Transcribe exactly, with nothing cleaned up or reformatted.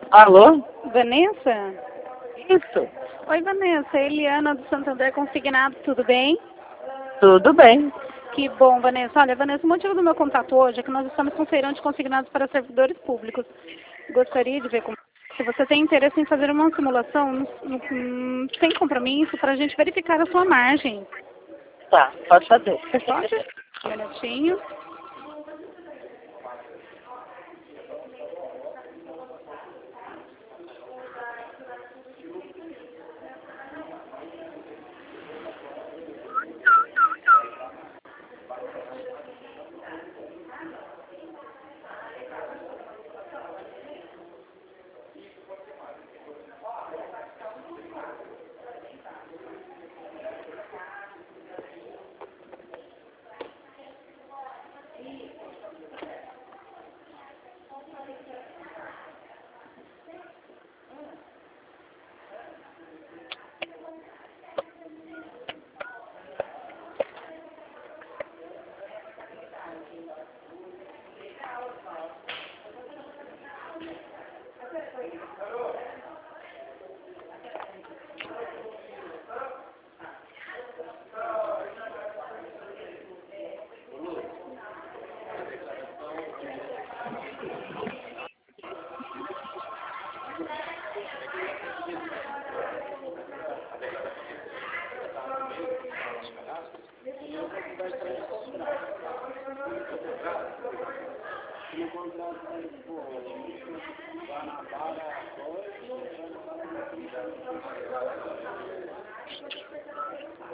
Alô? Vanessa? Isso. Oi, Vanessa. Eliana do Santander Consignado, tudo bem? Tudo bem. Que bom, Vanessa. Olha, Vanessa, o motivo do meu contato hoje é que nós estamos com feirão de consignados para servidores públicos. Gostaria de ver como, se você tem interesse em fazer uma simulação no, no, no, sem compromisso para a gente verificar a sua margem. Tá, pode fazer. Pode? Um minutinho.